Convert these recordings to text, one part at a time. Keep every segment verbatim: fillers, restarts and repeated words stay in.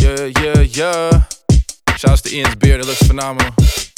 Yeah, yeah, yeah. Shouts to Ian's beard, it looks phenomenal.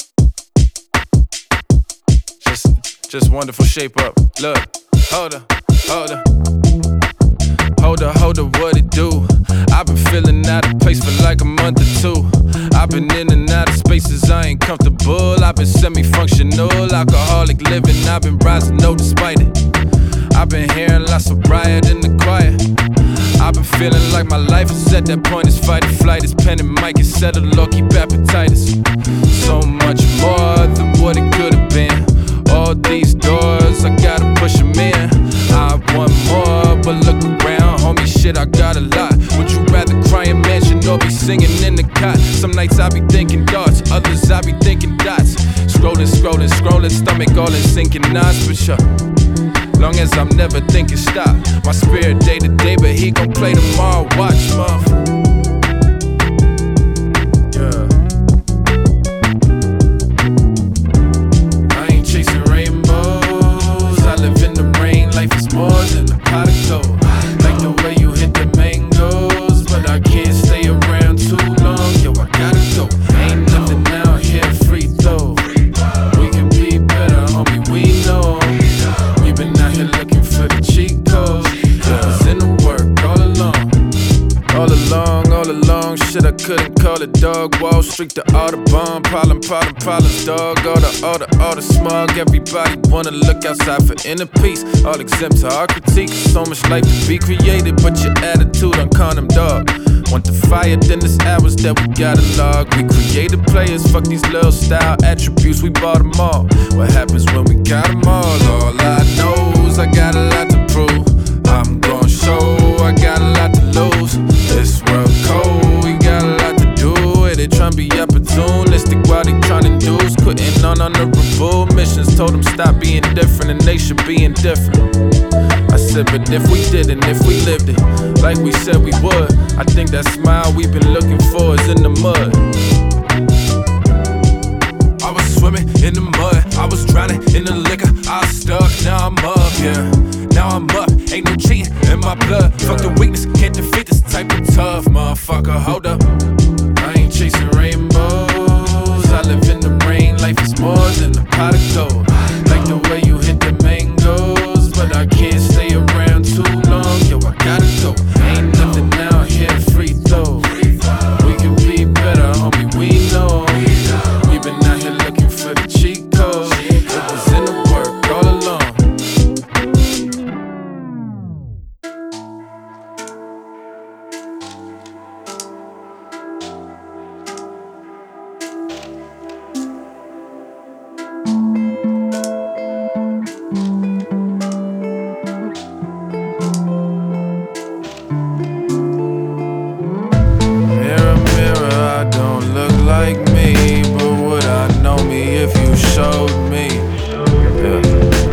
Just, just wonderful shape up. Look, hold up, hold up. Hold up, hold up, what it do? I've been feeling out of place for like a month or two. I've been in and out of spaces I ain't comfortable. I've been semi-functional, alcoholic living. I've been rising, no, despite it. I've been hearing lots of riot in the quiet. I've been feeling like my life is at that point. It's fight or flight, it's pen and mic, it's settled low, keep appetitis. So much more than what it could have been. All these doors, I gotta push them in. I want more, but look around, homie, shit, I got a lot. Would you rather cry in mansion or be singing in the cot? Some nights I be thinking darts, others I be thinking dots. Scrolling, scrolling, scrolling, stomach all in sinking knots, but sure, long as I'm never thinking stop. My spirit day to day, but he gon' play tomorrow, watch, motherfucker. More than a pot of gold. Like the way you hit the mangoes, but I can't stay around too long. Yo, I gotta go. Ain't nothing out here free throw. We can be better, homie, we know. We been out here looking for the cheat code. I was in the work all along. All along, all along, shit, I couldn't call it, dog. Wall Street to Audubon, problem, problem, problems, dog. All the, all the, all the smog, everybody wanna look outside for inner peace. All exempt to our critique, so much life to be created, but your attitude on condom, dog. Want the fire, then there's hours that we gotta log. We created players, fuck these little style attributes, we bought them all. What happens when we got them all? All I know is I got a lot to prove. I'm gon' show, I got a lot to lose. This world cold, we got a lot to do with it. Tryna be opportunistic while they tryna induce. Quitting on honorable missions, told them stop being different and they should be indifferent. I said, but if we didn't, if we lived it like we said we would, I think that smile we've been looking for is in the mud. I was swimming in the mud, I was drowning in the liquor, I was stuck, now I'm up, yeah. Now I'm up, ain't no cheating in my blood. Fuck the weakness, can't defeat this type of tough motherfucker, hold up. I ain't chasing rainbows, I live in the rain. Life is more than a pot of gold. Like the way you hit the mangoes, but I can't stay around too long. Yo, I gotta go, ain't nothing out here free throw. We can be better, homie, we know. We been out here looking for the cheat code. It was in the work all along. Like me, but would I know me if you showed me? Yeah.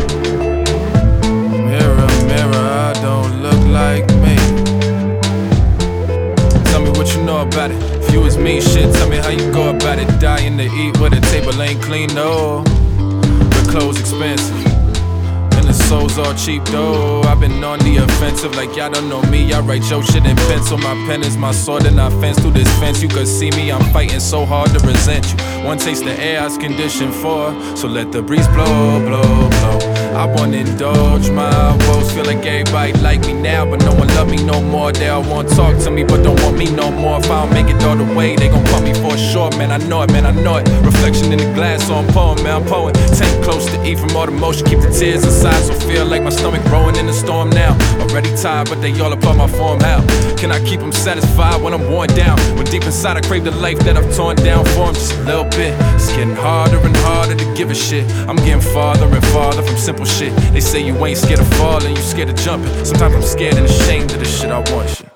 Mirror, mirror, I don't look like me. Tell me what you know about it. If you was me, shit, tell me how you go about it. Dying to eat where the table ain't clean, no. The clothes expensive and the souls all cheap, though. I've been on the offensive like y'all don't know me. I write your shit in pencil. My pen is my sword and I fence through this fence. You could see me, I'm fighting so hard to resent you. One taste of air I was conditioned for, so let the breeze blow, blow, blow. I wanna indulge my woes. Feel like everybody like me now, but no one love me no more. They all wanna talk to me, but don't want me no more. If I don't make it all the way, they gon' pump me for sure. Man, I know it, man, I know it. Reflection in the glass, so I'm pouring, man, I'm pouring. Tank close to eat from all the motion, keep the tears inside, so feel like my stomach growing in the storm now. Already tired, but they all applaud my form. How can I keep them satisfied when I'm worn down? When deep inside I crave the life that I've torn down for them just a little bit. It's getting harder and harder to give a shit. I'm getting farther and farther from simple shit. They say you ain't scared of falling, you scared of jumping. Sometimes I'm scared and ashamed of the shit I want. Shit.